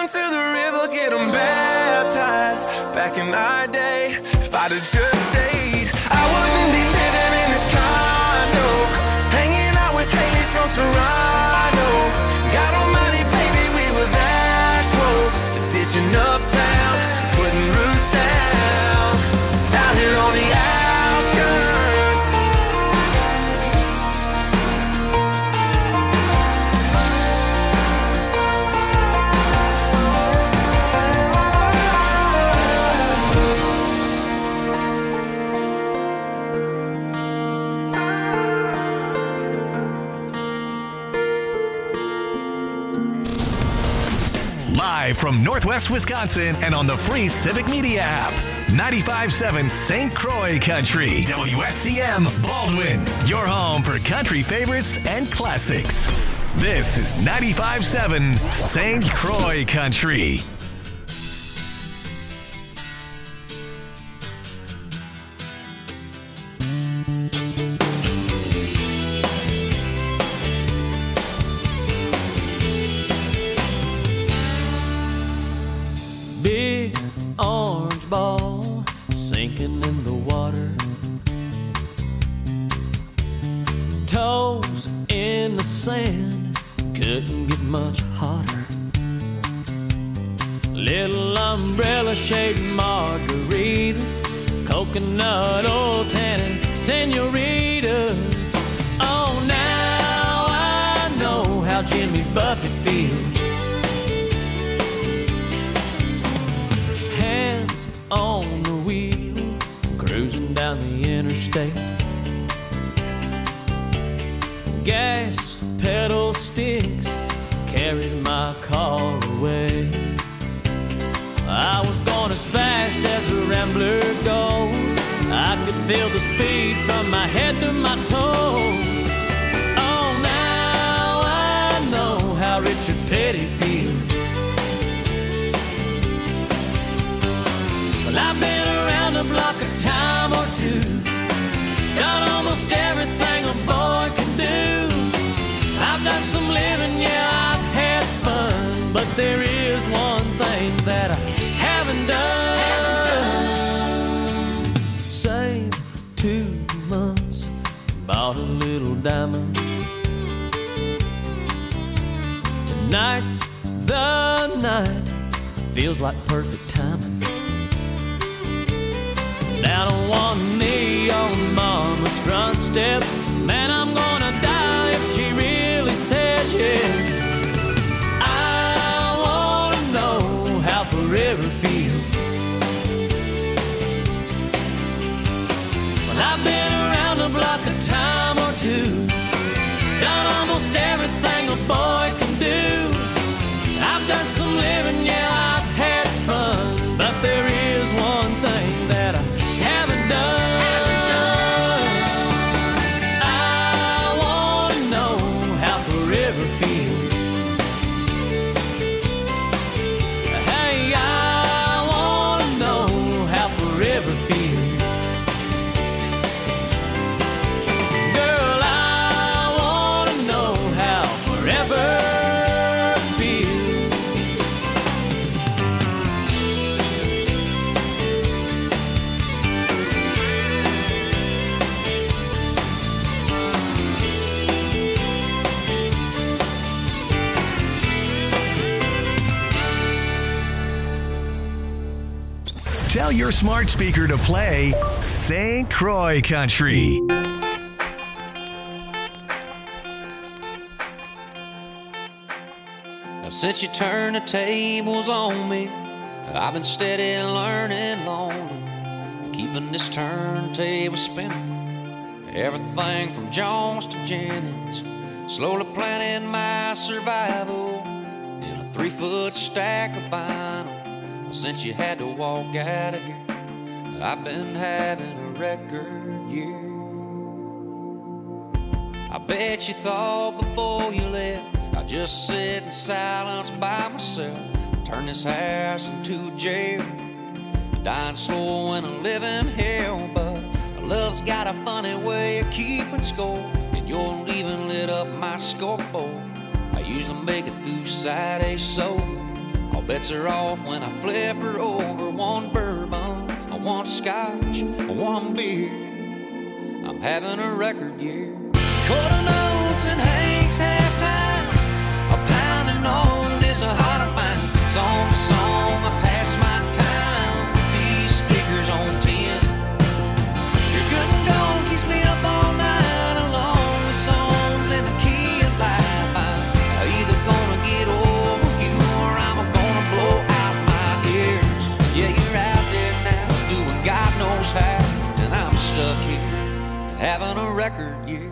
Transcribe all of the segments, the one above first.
them to the river, get them baptized. Back in our day, if I'd have just stayed, I wouldn't be living in this condo, hanging out with Haley from Toronto. God almighty, baby, we were that close to ditching uptown, putting roots down, out here on the outskirts. Live from Northwest Wisconsin and on the free Civic Media app. 95.7 St. Croix Country. WSCM Baldwin. Your home for country favorites and classics. This is 95.7 St. Croix Country. Big orange ball sinking in the water, toes in the sand, couldn't get much hotter. Little umbrella shaped margaritas, coconut oil tannin senoritas. Oh, now I know how Jimmy Buffett feels. Hands on the wheel, cruising down the interstate. Gas pedal sticks, carries my car away. I was going as fast as a rambler goes. I could feel the speed from my head to my toes. Oh, now I know how Richard Petty feels. Well, I've been around the block a time or two, done almost everything a boy can do. I've done some living, yeah, I've had fun, but there is one thing that I haven't done. Saved 2 months, bought a little diamond. Tonight's the night, feels like perfect timing. Down on one knee on mama's front steps, man, I'm gonna die if she really says yes. I wanna know how forever feels. Well, I've been around the block a time or two, done almost everything a boy can do. I've done some living, yeah, I've had fun, but there is one thing that I haven't done. I wanna know how forever feels. Hey, I wanna know how forever feels. Girl, I wanna know how forever feels. Tell your smart speaker to play St. Croix Country. Now, since you turned the tables on me, I've been steady learning lonely, keeping this turntable spinning. Everything from Jones to Jennings, slowly planning my survival in a 3-foot stack of vinyl. Since you had to walk out of here, I've been having a record year. I bet you thought before you left I'd just sit in silence by myself, turn this house into a jail, dying slow in a living hell. But love's got a funny way of keeping score, and your leaving lit up my scoreboard. I usually make it through Saturday sober, all bets are off when I flip her over. One bourbon, one scotch, one beer. I'm having a record year. Quarter notes and Hank's halftime. A pounding on this a heart of mine. Song to song, I pass my time with these speakers on 10. Your good and gone keeps me up all night, along with songs in the key of life. I'm either gonna get over you or I'm gonna blow out my ears. Yeah, you're out there now doing God knows how, and I'm stuck here having a record year.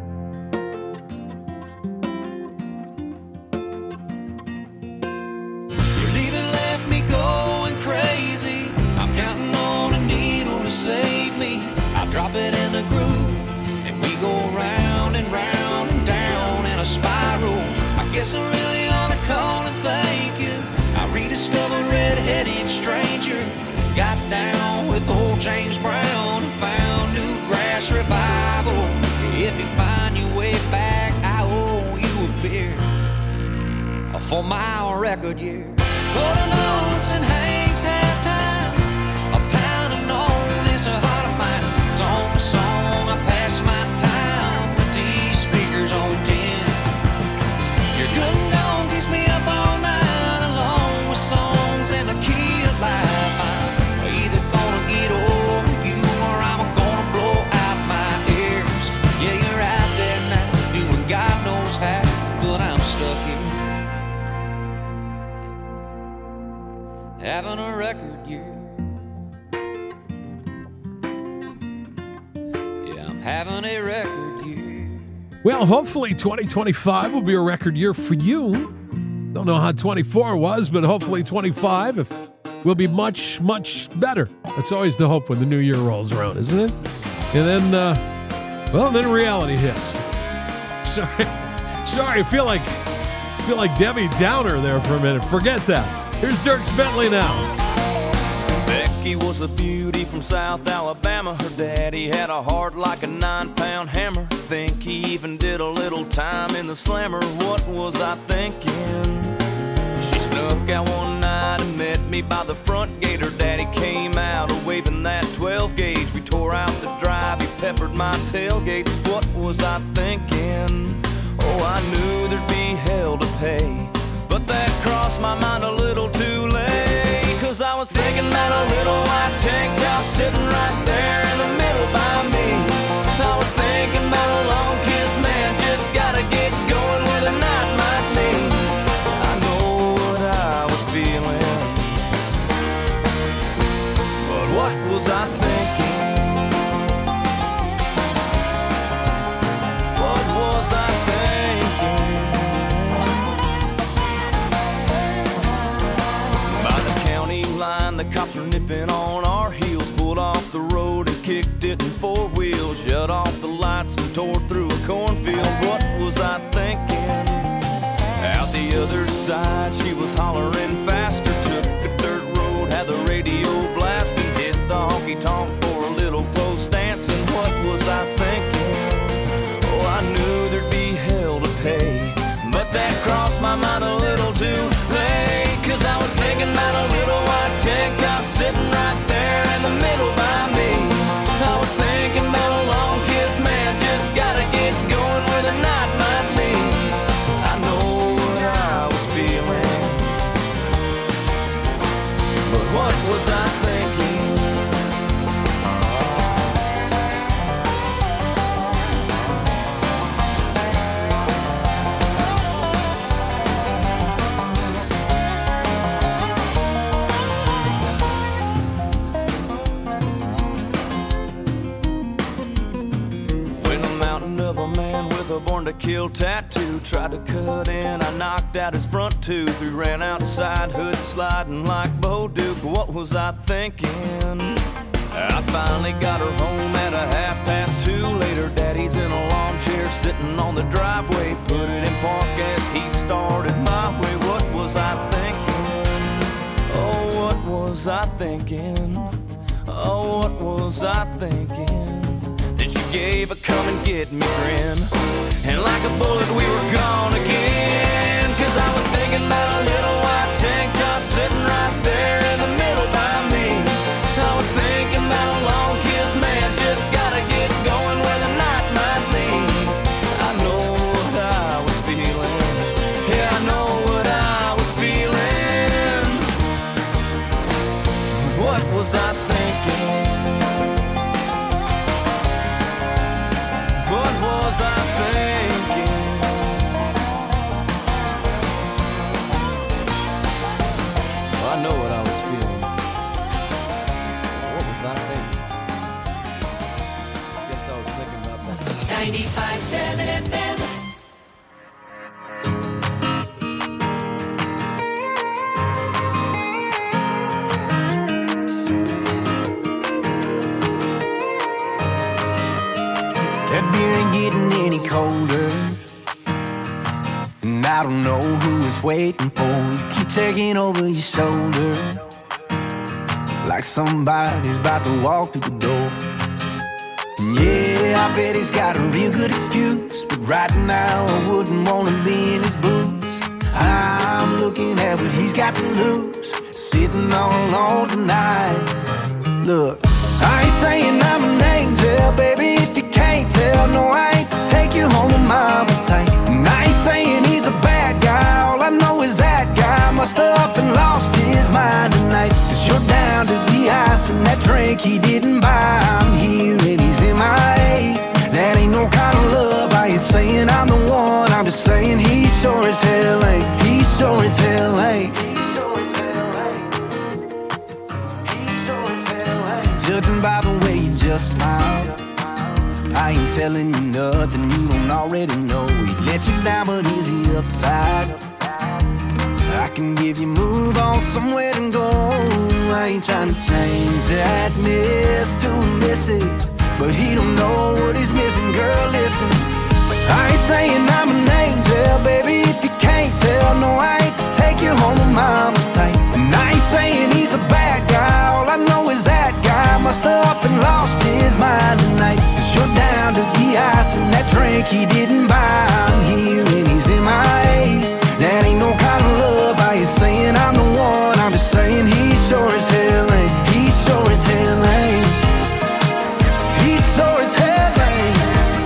Your leaving left me going crazy. I'm counting on a needle to save me. I drop it in the groove and we go round and round and down in a spiral. I guess I really ought to call and thank you. I rediscovered Red-Headed Stranger. Got down with old James Brown and found new grass revival. If you find your way back, I owe you a beer for my record year. Quarter notes and Hank's halftime. A pounding on this a heart of mine. Song to song, I pass my time with these speakers on 10. Your good and gone keeps me up all night, along with songs in the key of life. I'm either gonna get over you or I'm gonna blow out my ears. Yeah, you're out there now doing God knows how, but I'm stuck here having a record year. Yeah, I'm having a record year. Well, hopefully 2025 will be a record year for you. Don't know how 24 was, but hopefully 25 will be much, much better. That's always the hope when the new year rolls around, isn't it? And then, then reality hits. Sorry, I feel like Debbie Downer there for a minute. Forget that. Here's Dierks Bentley now. Becky was a beauty from South Alabama. Her daddy had a heart like a 9-pound hammer. Think he even did a little time in the slammer. What was I thinking? She snuck out one night and met me by the front gate. Her daddy came out waving that 12 gauge. We tore out the drive, he peppered my tailgate. What was I thinking? Oh, I knew there'd be hell to pay, but that crossed my mind a little too late. Cause I was thinking about a little white tank top sitting right there in the middle by me. I was thinking about a long kiss, man, just gotta get going where the night might lead. I know what I was feeling, but what was I thinking? What was I thinking? The cops were nipping on our heels, pulled off the road and kicked it in 4 wheels, shut off the lights and tore through a cornfield. What was I thinking? Out the other side, she was hollering faster, took a dirt road, had the radio blasting, hit the honky-tonk for a little close dancing. What was I thinking? Oh, I knew there'd be hell to pay, but that crossed my mind a little too late. Cause I was thinking about a little white tank top sitting right there in the middle by me. I was thinking about a long kiss, man, just gotta get going where the night might lead. I know what I was feeling, but what was I thinking? Born to kill tattoo, tried to cut in, I knocked out his front tooth. We ran outside, hood sliding like Bo Duke. What was I thinking? I finally got her home at a 2:30. Later, daddy's in a lawn chair sitting on the driveway, put it in park as he started my way. What was I thinking? Oh, what was I thinking? Oh, what was I thinking? Then she gave a come and get me grin, and like a bullet we were gone again. Cause I was thinking about a little white tank top 95.7 FM. That beer ain't getting any colder, and I don't know who it's waiting for. You keep taking over your shoulder, like somebody's about to walk through the door. And yeah, I bet he's got a real good excuse, but right now I wouldn't wanna be in his boots. I'm looking at what he's got to lose, sitting all alone tonight. Look, I ain't saying I'm an angel, baby, if you can't tell. No, I ain't to take you home to mama tight. And I ain't saying he's a bad guy, all I know is that guy must have up and lost his mind tonight. 'Cause you're down to the ice and that drink he didn't buy. I'm here and he's MIA. That ain't no kind of love. I ain't saying I'm the one, I'm just saying he sure as hell ain't. He sure as hell ain't. Judging by the way you just smile, I ain't telling you nothing you don't already know. He let you down, but is he upside? I can give you move on somewhere to go. I ain't trying to change that miss to a misses, but he don't know what he's missing. Girl, listen, I ain't saying I'm an angel, baby, if you can't tell. No, I ain't to take you home with mama tight. And I ain't saying he's a bad guy, all I know is that guy must have up and lost his mind tonight. 'Cause you're down to the ice and that drink he didn't buy. I'm here and he's MIA. That ain't no kind of love. I ain't saying I'm the one, I'm just saying he sure as hell ain't. He sure as hell ain't. He sure as hell ain't.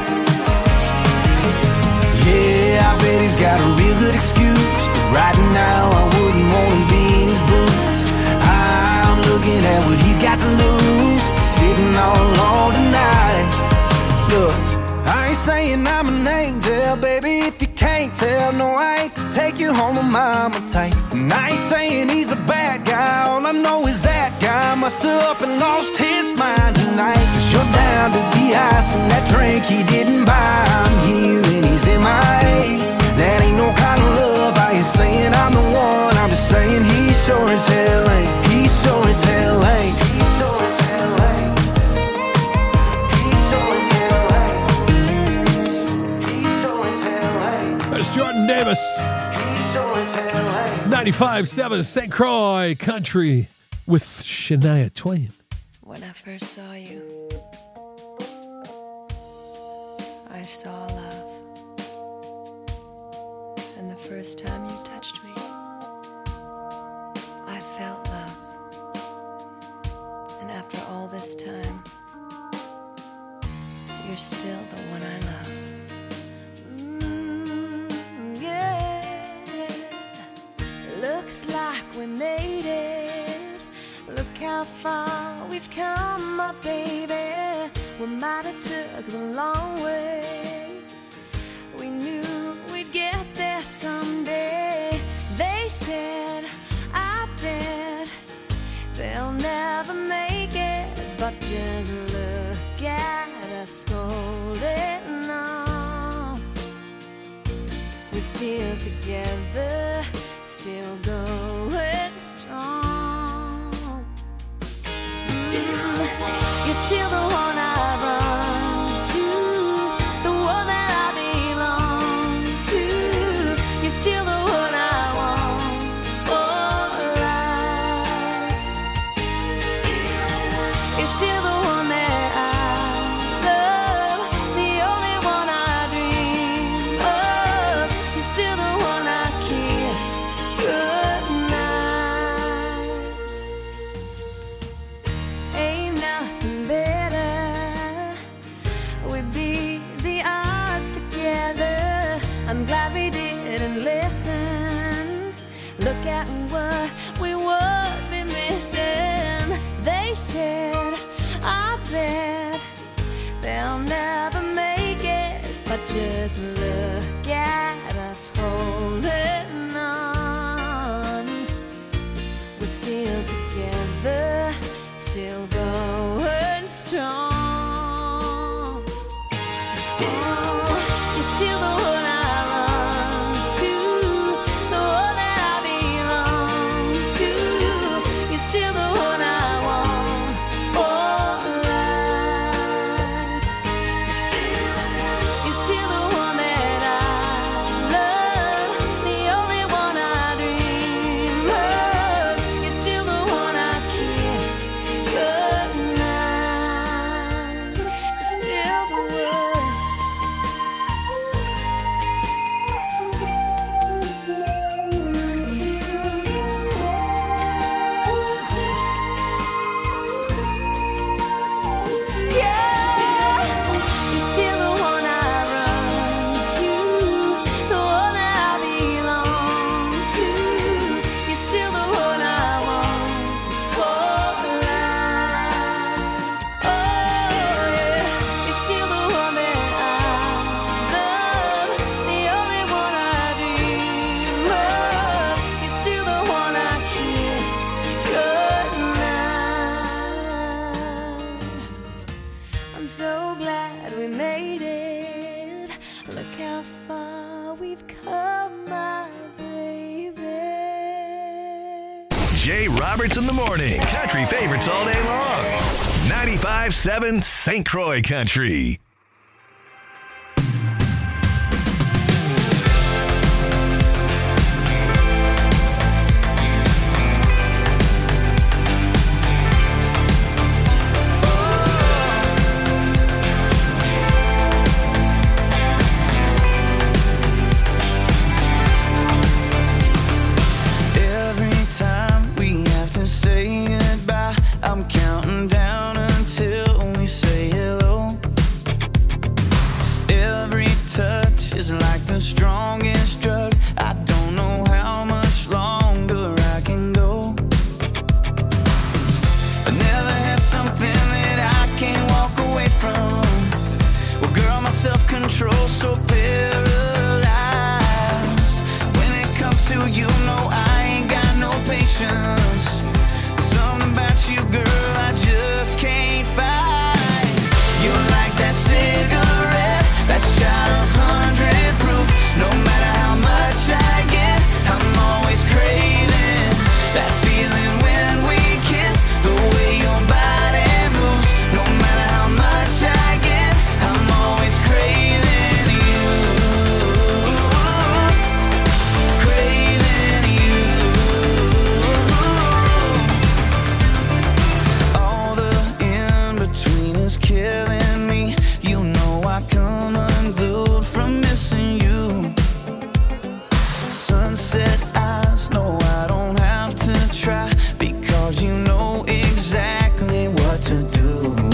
Yeah, I bet he's got a real good excuse, but right now I wouldn't want to be in his boots. I'm looking at what he's got to lose, sitting all alone tonight. Look, I ain't saying I'm an angel, baby, if you can't tell. No, I ain't to take you home with mama tight. And I ain't saying he's a bad guy, all I know is that guy must have up and lost his mind tonight. 'Cause you're down to the ice and that drink he didn't buy. I'm here and he's MIA. That ain't no kind of love. I ain't saying I'm the one, I'm just saying he sure as hell ain't. He sure as hell ain't. He sure as hell ain't. He sure as hell ain't. He sure as hell ain't. There's Jordan Davis. He sure as hell ain't. 95.7 St. Croix Country with Shania Twain. When I first saw you, I saw love. And the first time you touched me, I felt love. And after all this time, you're still the one I love. Yeah. Looks like we made it. Look how far we've come, my baby. We might have took the long way. We knew we'd get there someday. They said, I bet they'll never make it. But just look at us holding on. We're still together, still going strong. You're still the one I run to, the one that I belong to. You're still the one I want for life. You're still the one that I love, the only one I dream of. You're still the one I kiss goodnight. Ain't nothing better. We beat the odds together. I'm glad we didn't listen. Look at what we would be missing. They said, I bet they'll never make it. But just look at us holding on. We're still together, still going strong. You're still the one I run to, the one that I belong to. You're still the one I want for life. You're still the one that I love, the only one I dream of. You're still the one I kiss goodnight. You're still the one. You're still the one I run to, the one that I belong to. You're still the one I want for life. Oh yeah, you're still the one that I love, the only one I dream of. You're still the one I kiss goodnight. I'm so glad we made it. Look how far we've come, my baby. Jay Roberts in the morning. Country favorites all day long. 95.7 St. Croix Country. Every time we have to say goodbye, I'm counting down until we say hello. Every touch is like the strongest drug. I don't know how much longer I can go. I never had something that I can't walk away from. Well, girl, my self-control's so paralyzed. When it comes to you, no, I ain't got no patience. There's something about you, girl, I just can't fight. You're like that cigarette, that shot of 100 proof. No matter how much I get, I'm always craving that feeling when we kiss. The way your body moves. No matter how much I get, I'm always craving you. Craving you. All the in-between is killing me. You know I come unglued from missing you. Sunset eyes, no, I don't have to try, because you know exactly what to do.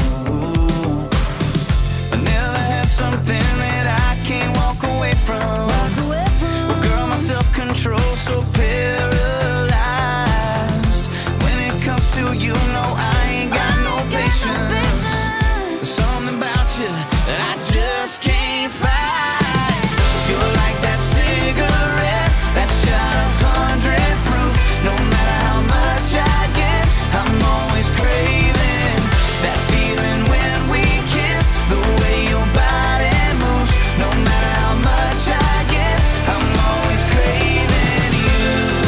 I never had something that I can't walk away from. Well, girl, my self-control's so paralyzed. When it comes to you, no, I ain't got no patience. There's something about you that I just can't fight. You're like that cigarette, that shot of 100 proof. No matter how much I get, I'm always craving that feeling when we kiss. The way your body moves. No matter how much I get, I'm always craving you.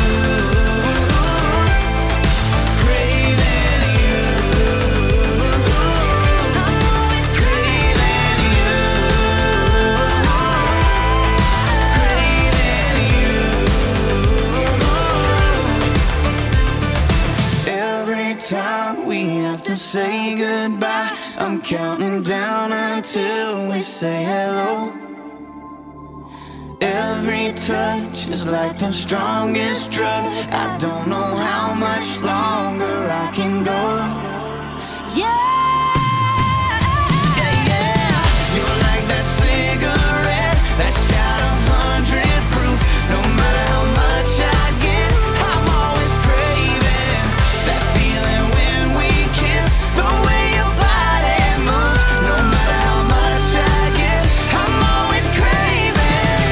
Craving you. I'm always craving you. Every time we have to say goodbye, I'm counting down until we say hello. Every touch is like the strongest drug. I don't know how much longer I can go. Yeah. You're like that cigarette, that shot of 100 proof. No matter how much I get, I'm always craving that feeling when we kiss. The way your body moves. No matter how much I get, I'm always craving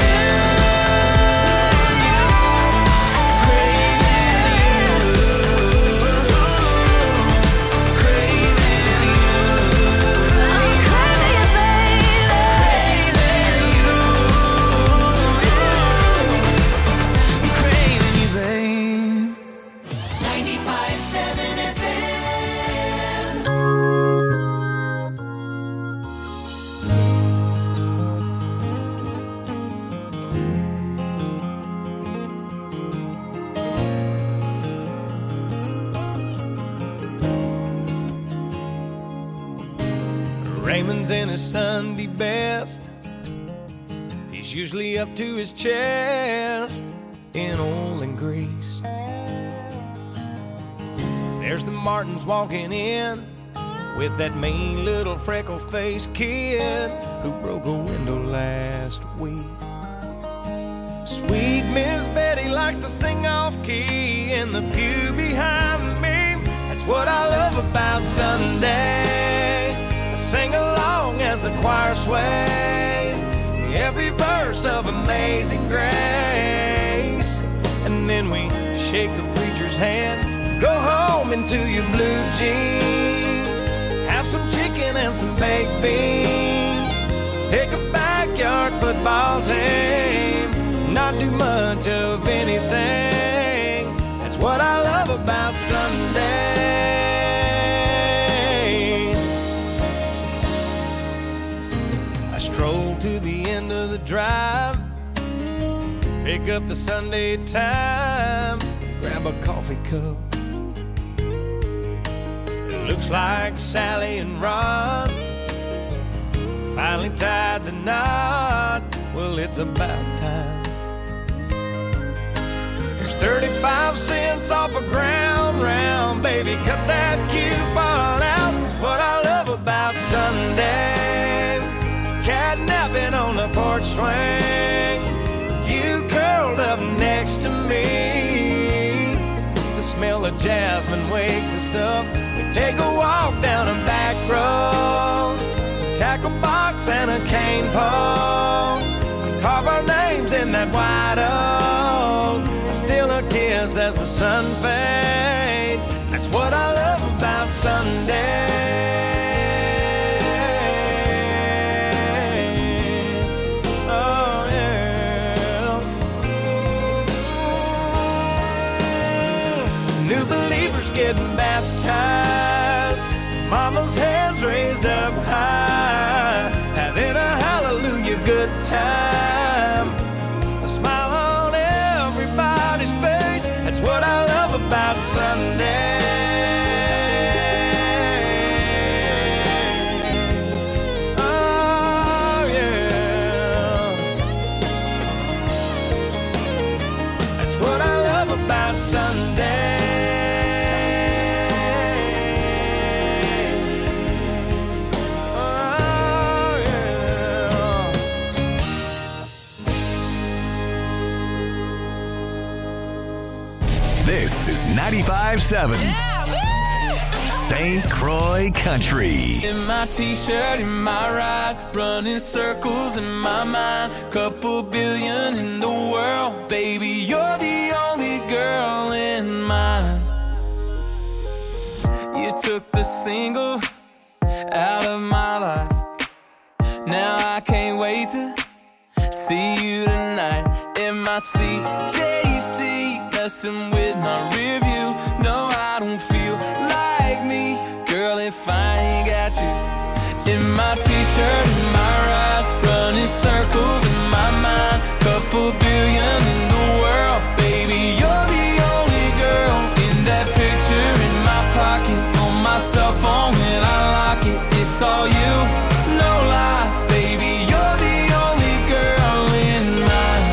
you. Craving you. Raymond's in his Sunday best. He's usually up to his chest in oil and grease. There's the Martins walking in with that mean little freckle-faced kid who broke a window last week. Sweet Miss Betty likes to sing off-key in the pew behind me. That's what I love about Sunday. I sing along as the choir sways every verse of Amazing Grace. And then we shake the preacher's hand, go home into your blue jeans, have some chicken and some baked beans, pick a backyard football team, not do much of anything. That's what I love about Sunday. I stroll to the end of the drive, pick up the Sunday Times, grab a coffee cup. It looks like Sally and Ron finally tied the knot. Well, it's about time. There's 35 cents off a ground round, baby, cut that coupon out. That's what I love about Sunday. Catnapping on the porch swing, you curled up next to me. The smell of jasmine wakes us up. We take a walk down a back road, tackle box and a cane pole, carve our names in that white oak. Still a kiss as the sun fades. That's what I love about Sunday. Oh yeah. New believers getting baptized, mama's hands raised up high, having a hallelujah good time. A smile on everybody's face. That's what I love about Sunday. Oh yeah. That's what I love about Sunday. This is 95.7 St. Croix Country. In my t-shirt, in my ride, running circles in my mind. Couple billion in the world, baby, you're the only girl in mine. You took the single out of my life. Now I can't wait to see you tonight. In my CJC, messing with my rear view. No, I don't feel like me, girl, if I ain't got you. In my t-shirt, in my ride, running circles in my mind. Couple billion in the world, baby, you're the only girl. In that picture in my pocket, on my cell phone when I lock it, it's all you, no lie, baby, you're the only girl in mine.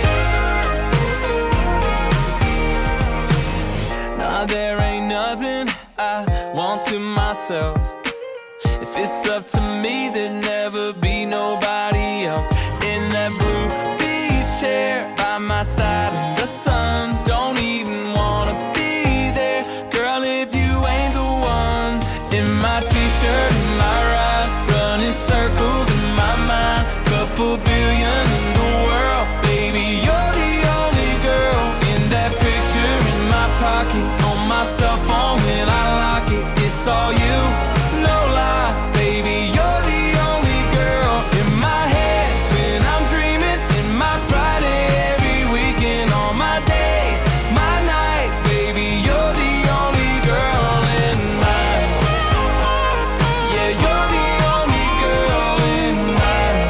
Nah, there ain't nothing I want to myself. If it's up to me, there'd never be nobody else. In that blue beach chair by my side in the sun, don't even wanna be there, girl, if you ain't the one. In my t-shirt, in my ride, running circles in my mind. Couple billion in the world, baby, you're the only girl. In that picture in my pocket, on my cell phone when I lock it, it's all you, no lie, baby, you're the only girl. In my head when I'm dreaming, in my Friday every weekend, all my days, my nights, baby, you're the only girl in mine. Yeah, you're the only girl in mine.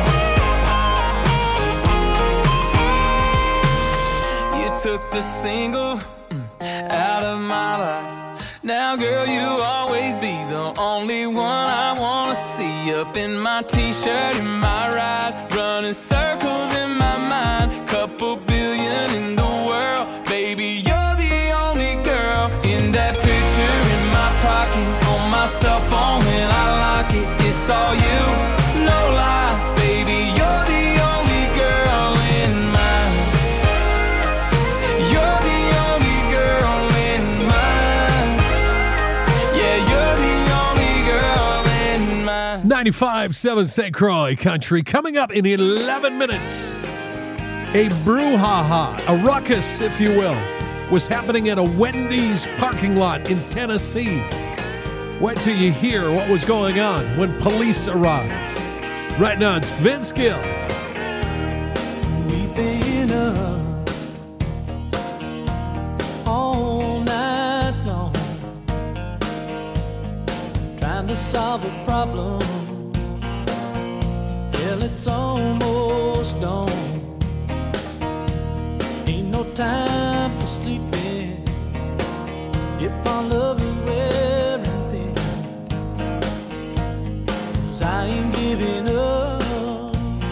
You took the single out of my life. Now, girl, you always be the only one I wanna see. see up in my t-shirt in my ride, running circles in my mind. Couple billion in the world, baby, you're the only girl. In that picture in my pocket, on my cell phone when I lock it, it's all you, no lie, baby, you're the only girl in mine. You're the only girl in mine. Yeah, you're the only girl in mine. 95.7 St. Croix Country. Coming up in 11 minutes, a brouhaha, a ruckus, if you will, was happening at a Wendy's parking lot in Tennessee. Wait till you hear what was going on when police arrived. Right now, it's Vince Gill. We've been up all night long, trying to solve a problem. Well, it's almost dawn. Ain't no time for sleeping if our love is wearing thin. 'Cause I ain't giving up,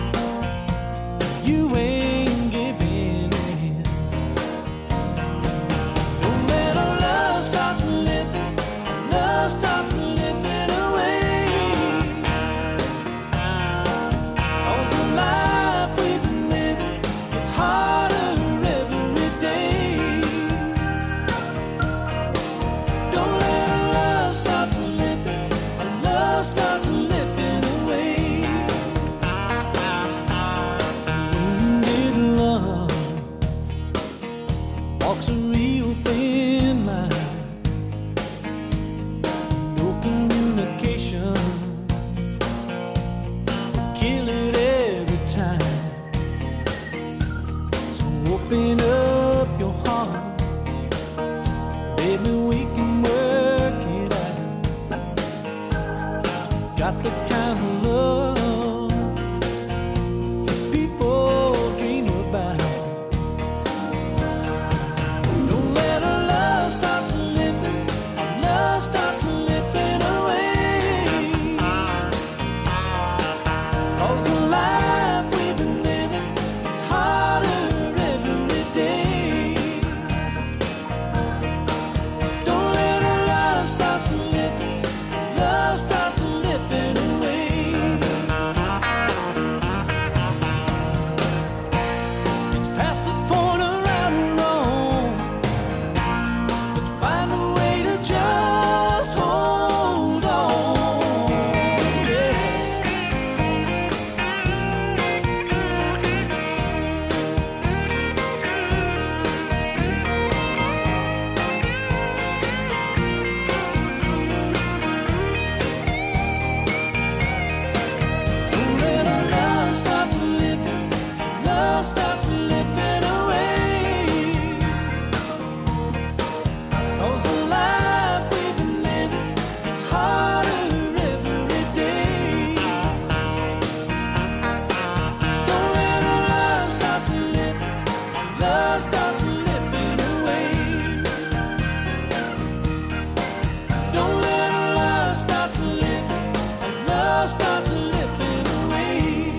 you ain't giving in. Don't let our love start slipping, love starts slipping away. 'Cause the life we've been living, it's harder every day. Don't let our love start slipping, our love starts slipping away. Wounded love walks a real thin line. No communication, kill it every time. So open up your heart, baby, we can work it out. Got the kind of love people dream about. Don't let our love start slipping, our love starts slipping away. 'Cause the life we've been living, it's harder every day. Don't let our love start slipping, love starts slipping away. It's past the point of right or wrong. Let's find a way to just hold on. Yeah. Don't let our love start slipping, love starts slipping away. 'Cause the life we've been living, it's harder every day. Don't let our love start slipping, love starts slipping away. Don't let our love start slipping, love starts slipping away.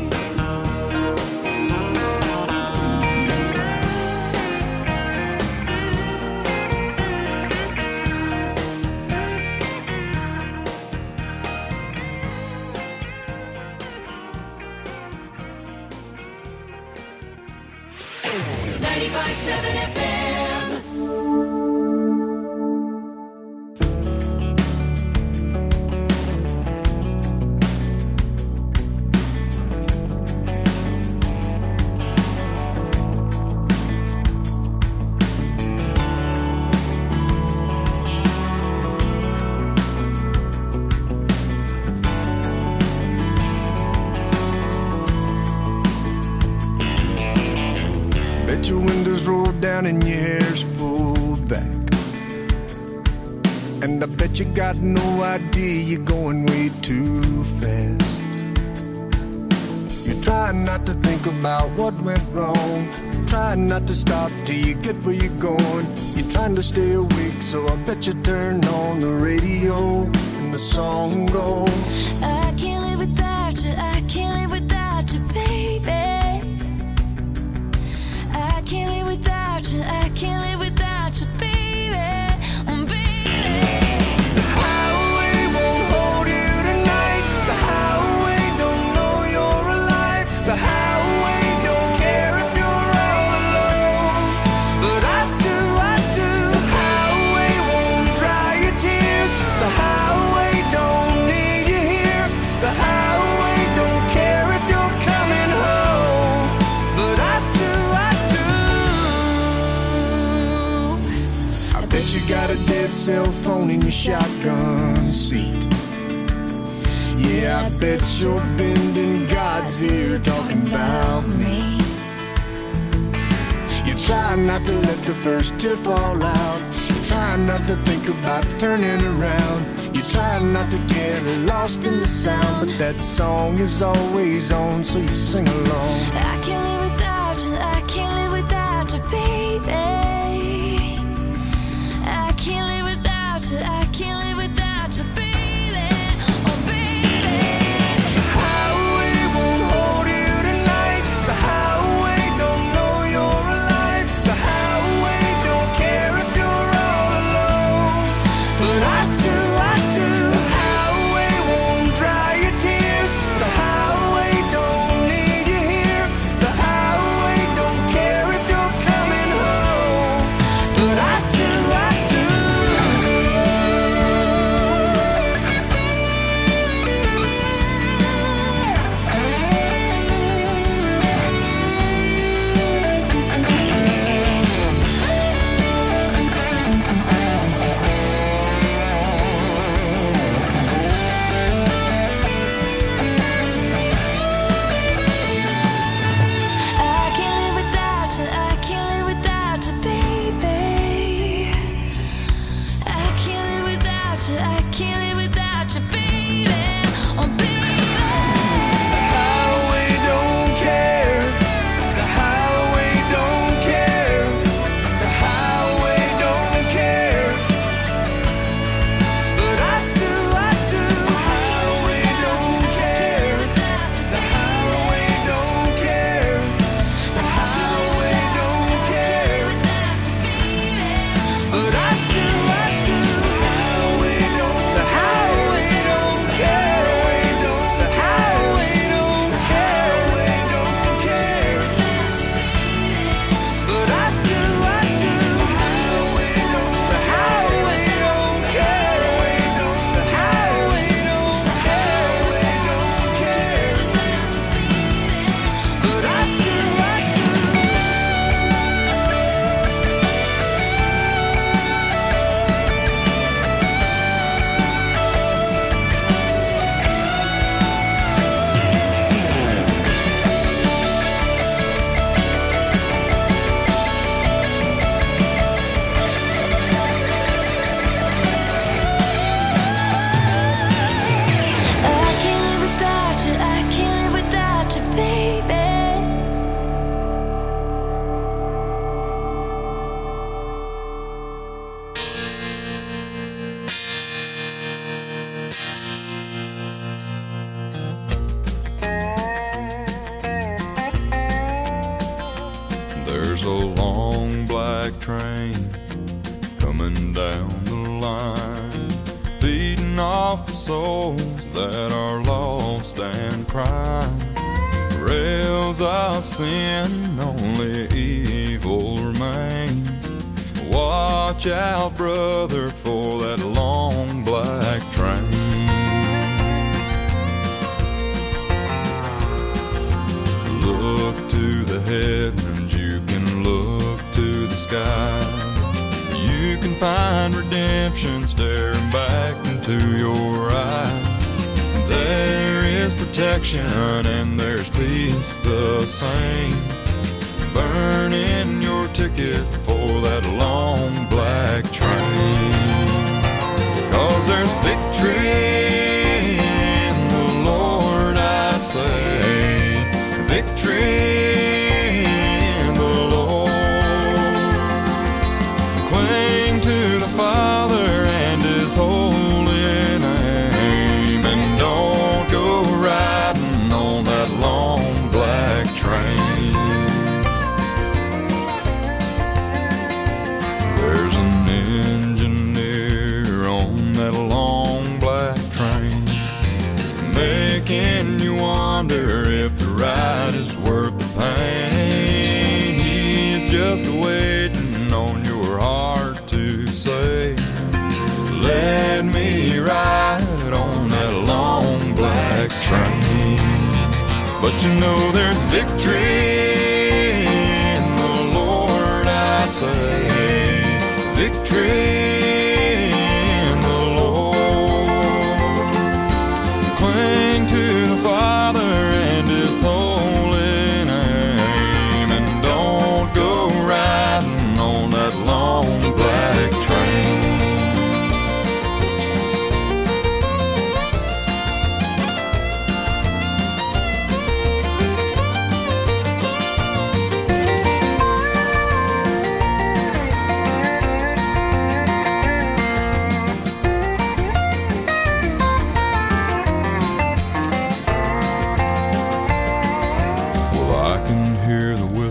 Bet your windows rolled down and your hair's pulled back. And I bet you got no idea you're going way too fast. You're trying not to think about what went wrong, trying not to stop till you get where you're going. You're trying to stay awake, so I bet you turn on the radio and the song goes, I can't cell phone in your shotgun seat. Yeah, I bet you're bending God's ear talking about me. You try not to let the first tear fall out. You try not to think about turning around. You try not to get lost in the sound, but that song is always on, so you sing along. I can't live without you, I can't live without you, baby. I can't live without you, I can't live without you, baby. Oh, baby. The highway won't hold you tonight. The highway don't know you're alive. The highway don't care if you're all alone. But I do, I do. The highway won't dry your tears. The highway don't need you here. The highway don't care if you're coming home. But I do, I do. I can't live without you, I can't live without you, baby. I can't live without you, I can't live without you, baby. Oh, baby. The highway don't care. The highway don't care. The highway don't care. But I do, I do. The highway don't care. The highway don't care. The highway don't care. But I do, I do. The highway don't. The highway don't care. The highway don't care. Don't care. But I do, I do. The highway don't. The highway don't care. The highway don't care. Don't care. But I do, I do. I can't live without you, I can't live without you, baby. There's a long black train coming down the line, feeding off the souls that are lost and crying. Rails of sin, only evil remains. Watch out, brother, for that long black train. Look to the heavens, you can look to the skies. You can find redemption staring back into your eyes. There is protection and there's peace the same. Burn in your ticket for that long black train. 'Cause there's victory in the Lord, I say. Victory in the Lord. Cling to the Father and His holy name, and don't go riding on that long black train. There's an engineer on that long black train, making you wonder if the ride is worth the pain. He's just waiting on your heart to say, let me ride on that long black train. But you know there's victory in the Lord, I say. Victory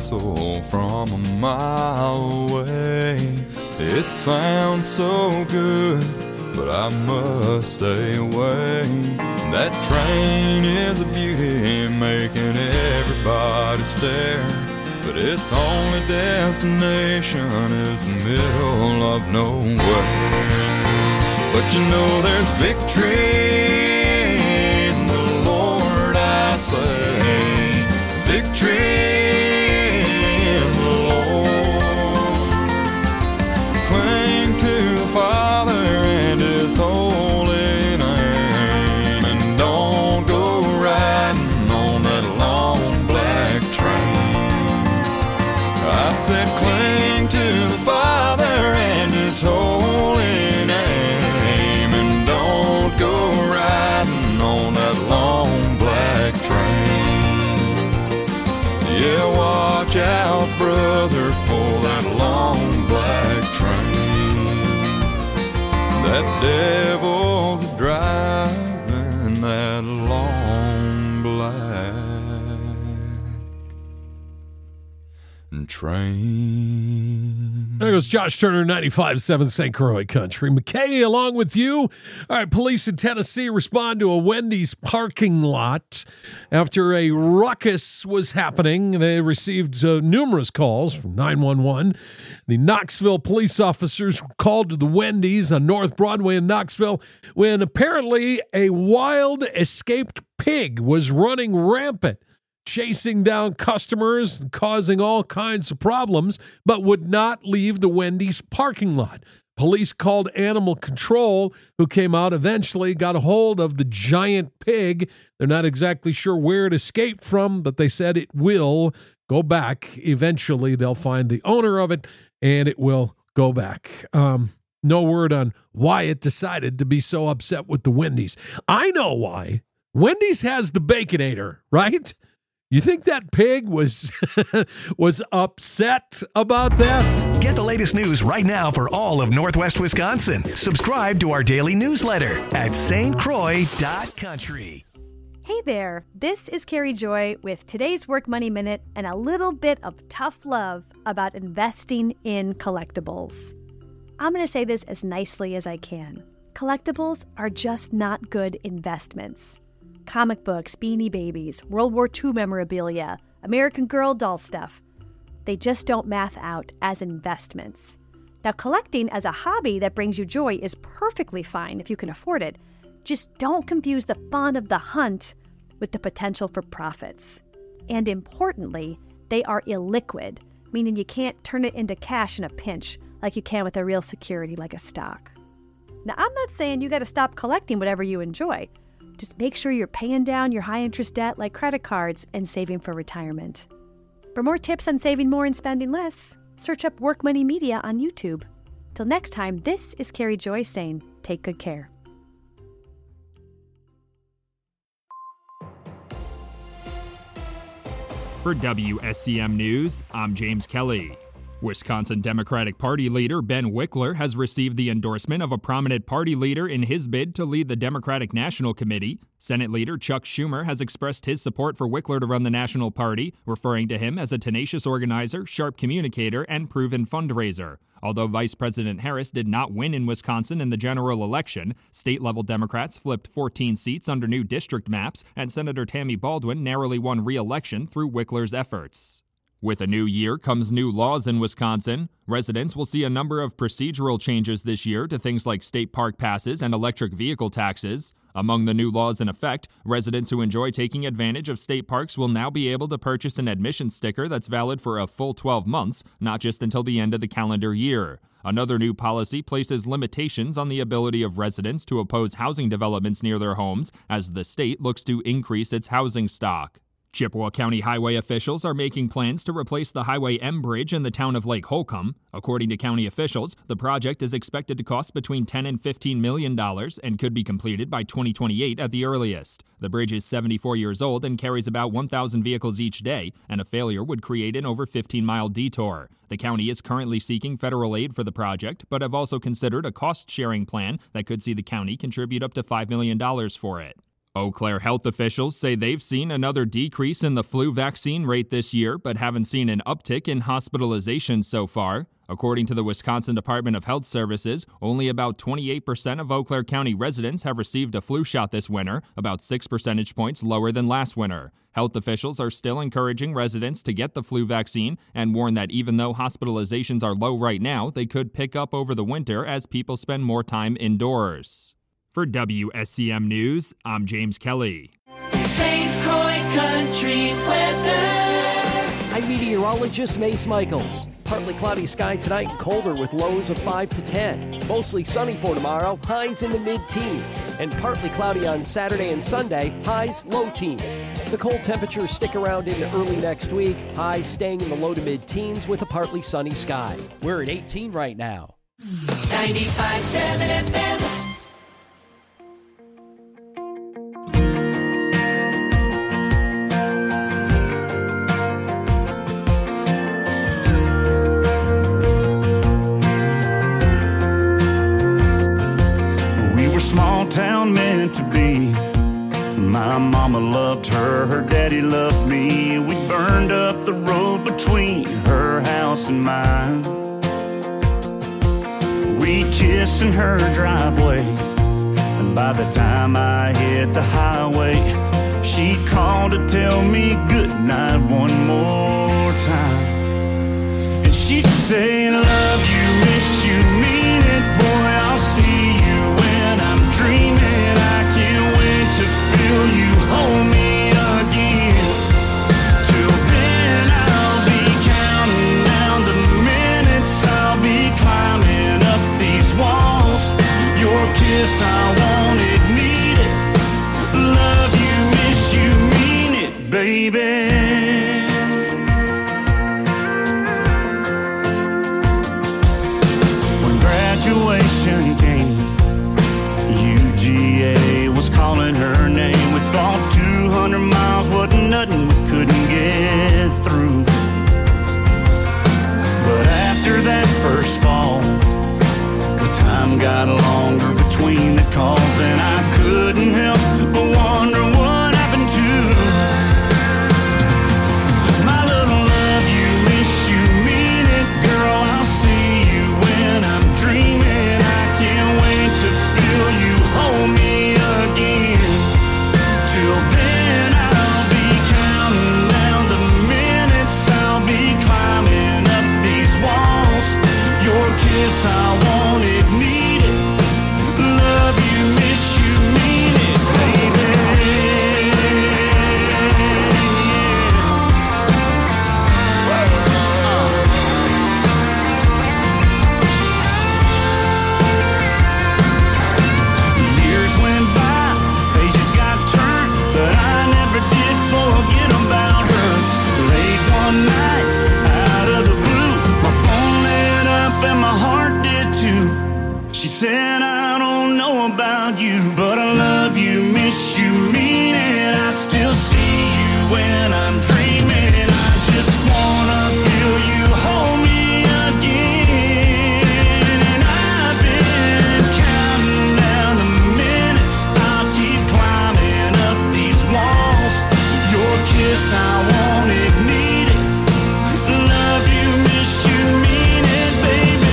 whistle from a mile away. It sounds so good, but I must stay away. That train is a beauty, making everybody stare, but its only destination is the middle of nowhere. But you know there's victory in the Lord, I say. Victory in the Lord. Cling to the Father and His holy name, and don't go riding on that long black train. I said cling to the Father and His holy name, and don't go riding on that long black train. Yeah, watch out, brother, for that long black train. That devil's driving that long black train. There goes Josh Turner, 95.7 St. Croix Country. McKay along with you. All right, police in Tennessee respond to a Wendy's parking lot after a ruckus was happening. They received numerous calls from 911. The Knoxville police officers called to the Wendy's on North Broadway in Knoxville when apparently a wild escaped pig was running rampant, chasing down customers and causing all kinds of problems, but would not leave the Wendy's parking lot. Police called animal control, who came out eventually, got a hold of the giant pig. They're not exactly sure where it escaped from, but they said it will go back. Eventually, they'll find the owner of it, and it will go back. No word on why it decided to be so upset with the Wendy's. I know why. Wendy's has the Baconator, right? You think that pig was was upset about that? Get the latest news right now for all of Northwest Wisconsin. Subscribe to our daily newsletter at stcroix.country. Hey there, this is Carrie Joy with today's Work Money Minute and a little bit of tough love about investing in collectibles. I'm going to say this as nicely as I can. Collectibles are just not good investments. Comic books, Beanie Babies, World War II memorabilia, American Girl doll stuff. They just don't math out as investments. Now, collecting as a hobby that brings you joy is perfectly fine if you can afford it. Just don't confuse the fun of the hunt with the potential for profits. And importantly, they are illiquid, meaning you can't turn it into cash in a pinch like you can with a real security like a stock. Now, I'm not saying you got to stop collecting whatever you enjoy. Just make sure you're paying down your high-interest debt like credit cards and saving for retirement. For more tips on saving more and spending less, search up Work Money Media on YouTube. Till next time, this is Carrie Joy saying, take good care. For WSCM News, I'm James Kelly. Wisconsin Democratic Party leader Ben Wickler has received the endorsement of a prominent party leader in his bid to lead the Democratic National Committee. Senate leader Chuck Schumer has expressed his support for Wickler to run the National Party, referring to him as a tenacious organizer, sharp communicator, and proven fundraiser. Although Vice President Harris did not win in Wisconsin in the general election, state-level Democrats flipped 14 seats under new district maps, and Senator Tammy Baldwin narrowly won re-election through Wickler's efforts. With a new year comes new laws in Wisconsin. Residents will see a number of procedural changes this year to things like state park passes and electric vehicle taxes. Among the new laws in effect, residents who enjoy taking advantage of state parks will now be able to purchase an admission sticker that's valid for a full 12 months, not just until the end of the calendar year. Another new policy places limitations on the ability of residents to oppose housing developments near their homes as the state looks to increase its housing stock. Chippewa County highway officials are making plans to replace the Highway M bridge in the town of Lake Holcomb. According to county officials, the project is expected to cost between $10 and $15 million and could be completed by 2028 at the earliest. The bridge is 74 years old and carries about 1,000 vehicles each day, and a failure would create an over 15-mile detour. The county is currently seeking federal aid for the project, but have also considered a cost-sharing plan that could see the county contribute up to $5 million for it. Eau Claire health officials say they've seen another decrease in the flu vaccine rate this year, but haven't seen an uptick in hospitalizations so far. According to the Wisconsin Department of Health Services, only about 28% of Eau Claire County residents have received a flu shot this winter, about 6 percentage points lower than last winter. Health officials are still encouraging residents to get the flu vaccine and warn that even though hospitalizations are low right now, they could pick up over the winter as people spend more time indoors. For WSCM News, I'm James Kelly. St. Croix Country weather. I'm meteorologist Mace Michaels. Partly cloudy sky tonight and colder with lows of 5 to 10. Mostly sunny for tomorrow, highs in the mid-teens. And partly cloudy on Saturday and Sunday, highs low teens. The cold temperatures stick around into early next week, highs staying in the low to mid-teens with a partly sunny sky. We're at 18 right now. 95.7 FM. Small town meant to be. My mama loved her, her daddy loved me. We burned up the road between her house and mine. We kissed in her driveway, and by the time I hit the highway, she called to tell me goodnight one more time. And she'd say, love you, miss you, mean it, boy, I'll see you when I'm dreaming. I can't wait to feel you hold me again. Till then I'll be counting down the minutes. I'll be climbing up these walls. Your kiss, I want it, need it. Love you, miss you, mean it, baby. Graduation came, UGA was calling her name. We thought 200 miles wasn't nothing, we couldn't get through. But after that first fall, the time got longer between the calls, and I couldn't help but wonder what happened to my little love you, miss you, mean it, girl, I'll see you when I'm dreaming. I can't wait to feel you hold me again. Till then I'll be counting down the minutes. I'll be climbing up these walls. Your kiss, I want it, need it. Love you, miss you, mean it, baby. She said, I don't know about you, but I love you, miss you, mean it. I still see you when I'm dreaming. I just wanna feel you hold me again. And I've been counting down the minutes. I'll keep climbing up these walls. Your kiss, I want it, need it. Love you, miss you, mean it, baby.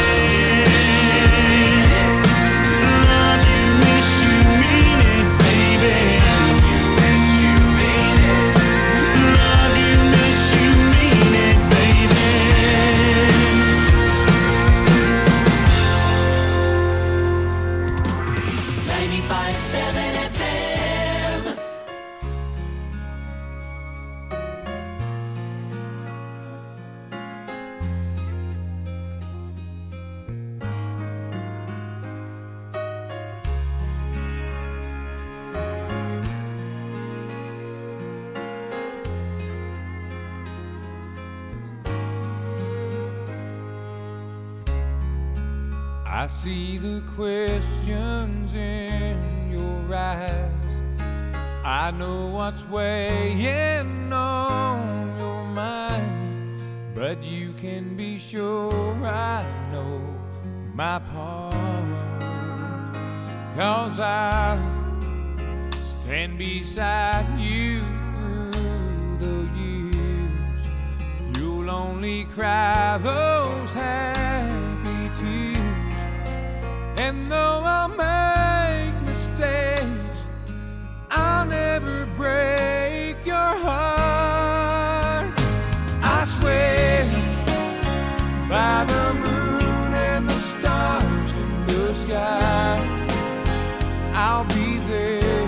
I see the questions in your eyes. I know what's weighing on your mind, but you can be sure I know my part. 'Cause I and beside you through the years. You'll only cry those happy tears. And though I'll make mistakes, I'll never break your heart. I swear by the moon and the stars in the sky, I'll be there.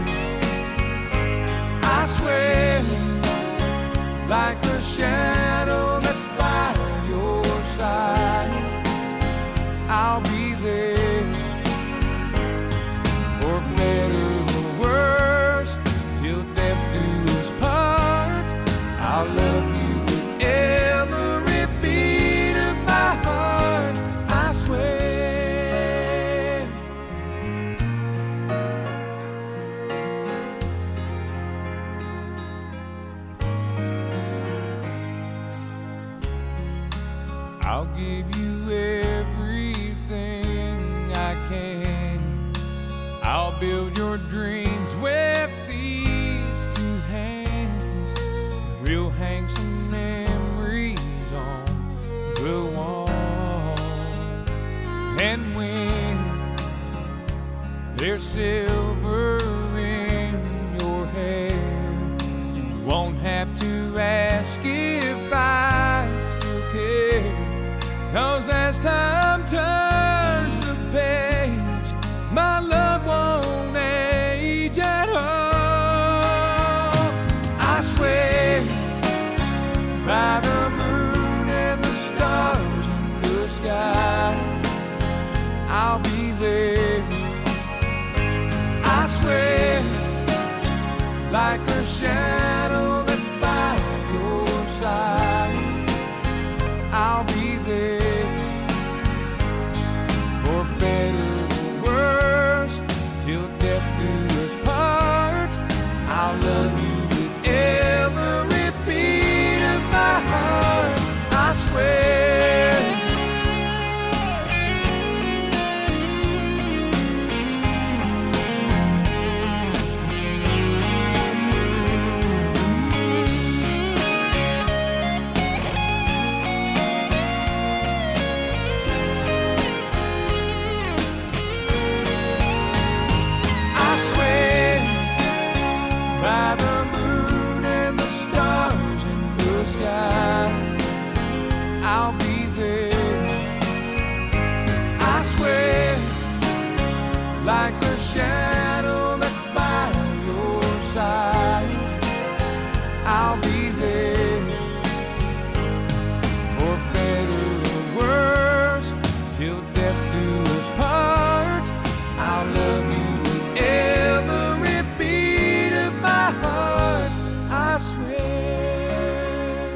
I swear, like a shadow that's by your side, I'll be there. For better or worse, till death do us part, I'll love you with every beat of my heart. I swear. I'll give you everything I can. I'll build your dreams with these two hands. We'll hang some memories on the wall. And when there's silver in your hair, you won't have to ask if I still care. 'Cause as time turns the page, my love won't age at all. I swear by the moon and the stars in the sky, I'll be there. I swear, like a shadow that's by your side, I'll be there. For better or worse, till death do us part, I'll love you with every beat of my heart. I swear. By the moon and the stars in the sky, I'll be there. I swear, like a shadow that's by your side, I'll be there. For better or worse, till death do us part, I'll love you with every beat of my heart. I swear.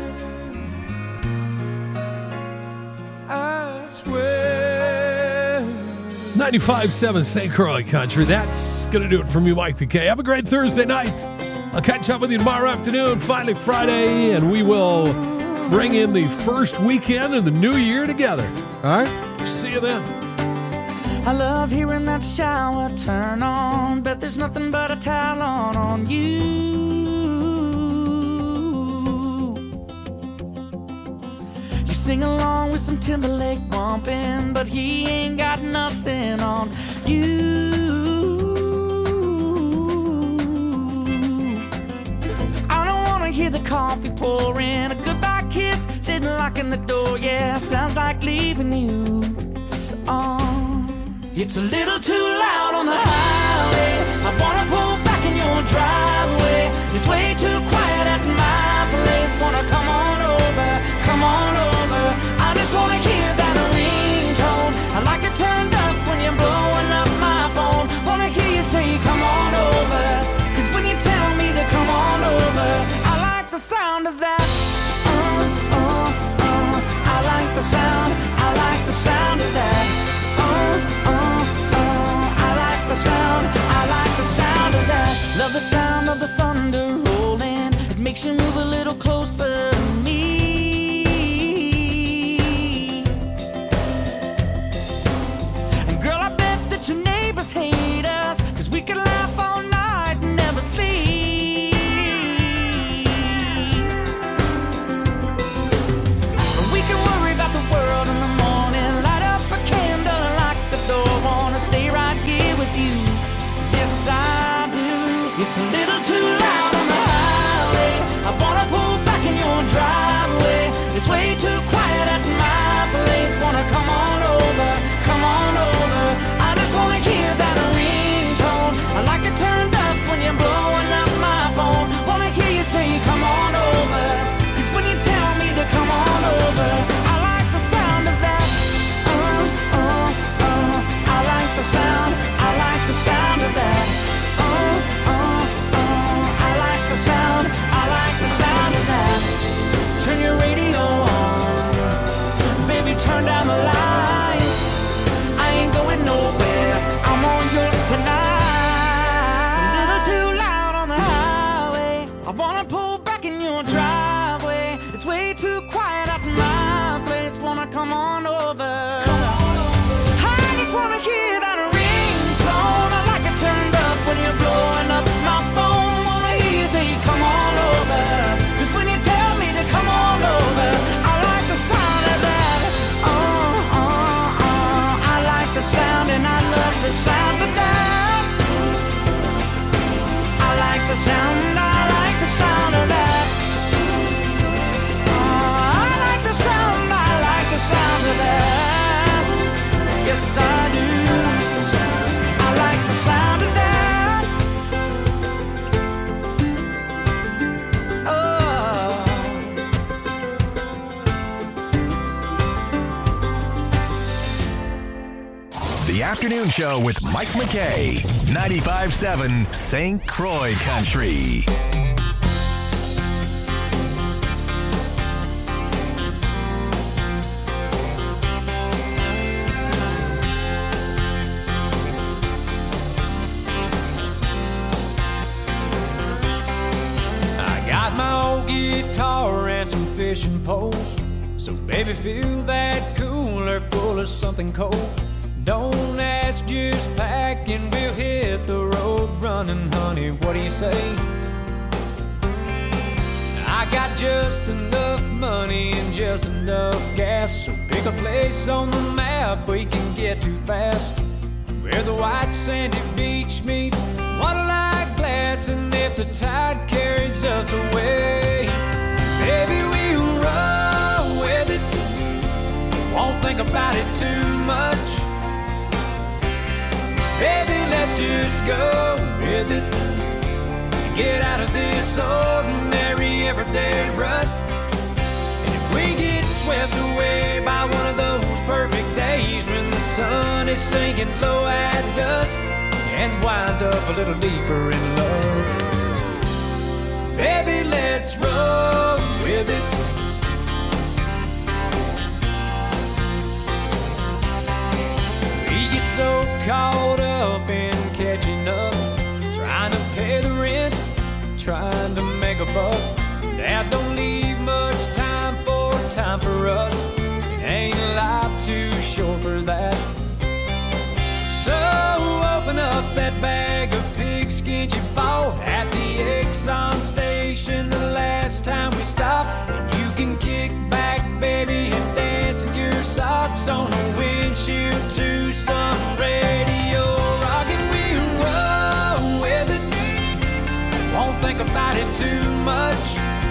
I swear. 95.7 St. Croix Country. That's going to do it from you, Mike PK. Have a great Thursday night. I'll catch up with you tomorrow afternoon, finally Friday, and we will bring in the first weekend of the new year together. All right? See you then. I love hearing that shower turn on. Bet there's nothing but a towel on you. You sing along with some Timberlake bumping, but he ain't got nothing on you. I don't wanna hear the coffee pouring, a goodbye kiss, then locking the door. Yeah, sounds like leaving you. It's a little too loud on the highway. I wanna pull back in your driveway. It's way too quiet at my place. Wanna come on over, come on over. I just wanna hear that ringtone. I like it turned up when you're blowing up my phone. Wanna hear you say come on over, 'cause when you tell me to come on over, I like the sound of that. I like the sound, I like the sound of that. Sound, I like the sound of that. Love the sound of the thunder rolling. It makes you move your driveway. It's way too quiet at my place. Wanna come on over? I just wanna hear that ringtone. I like it turned up when you're blowing up my phone. Wanna hear you say, come on over. 'Cause when you tell me to come on over, I like the sound of that. I like the sound and I love the sound of that. I like the sound, I like the sound of that. I like the sound, I like the sound of that. Yes, I do. I like the sound of that. Oh. The Afternoon Show with Mike McKay, 95.7 St. Croix Country. I got my old guitar and some fishing poles. So baby, fill that cooler full of something cold. Don't ask, just pack and we'll hit the road running, honey. What do you say? I got just enough money and just enough gas. So pick a place on the map we can get to fast, where the white sandy beach meets water-like glass. And if the tide carries us away, baby, we'll roll with it. Won't think about it too much. Baby, let's just go with it. Get out of this ordinary everyday rut. And if we get swept away by one of those perfect days when the sun is sinking low at dusk, and wind up a little deeper in love, baby, let's roll with it. We get so caught up in catching up, trying to pay the rent, trying to make a buck, that don't leave much time for us. Ain't life too short for that? So open up that bag of pigskin you bought at the Exxon station the last time we stopped, and you can kick back, baby, and dance in your socks on the windshield to some radio rock, and we'll roll with it. Won't think about it too much.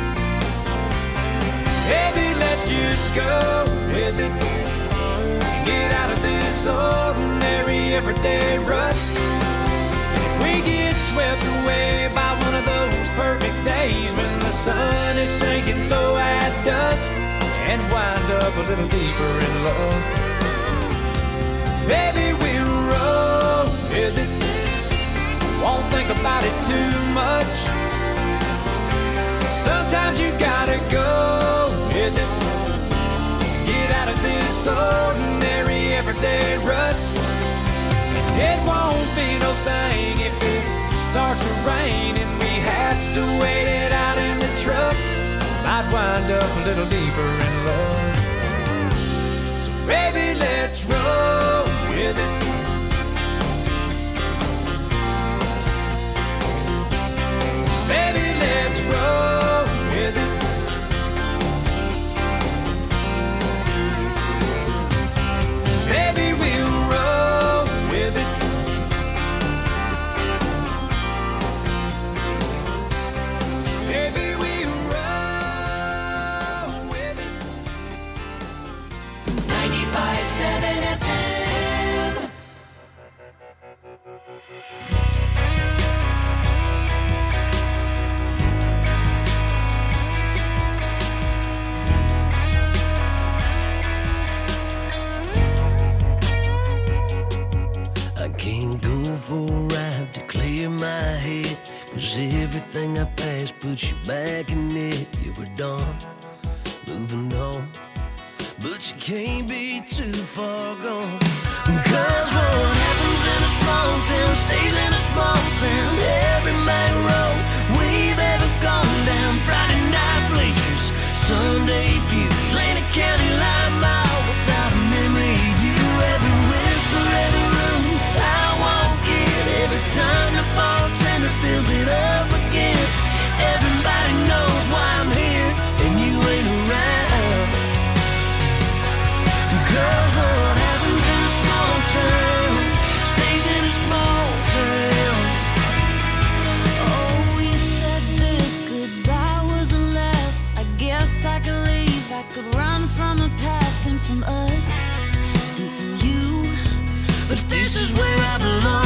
Baby, let's just go with it. Get out of this ordinary everyday rut. And if we get swept away by one of those perfect days when the sun is sinking low at dusk, and wind up a little deeper in love, baby, we'll roll with it. Won't think about it too much. Sometimes you gotta go with it. Get out of this ordinary everyday rut. It won't be no thing if it starts to rain and we have to wait it out in the truck. Might wind up a little deeper in love. So baby, let's roll with it. Baby, let's roll with it. Baby, we'll roll with it. Baby, we'll roll with it. 95.7 FM. I can't go for a ride to clear my head, 'cause everything I pass puts you back in it. You were done, moving on, but you can't be too far gone. 'Cause what happens in a small town stays in a small town. Every main road we've ever gone down, Friday night from us and from you. But this is where I belong.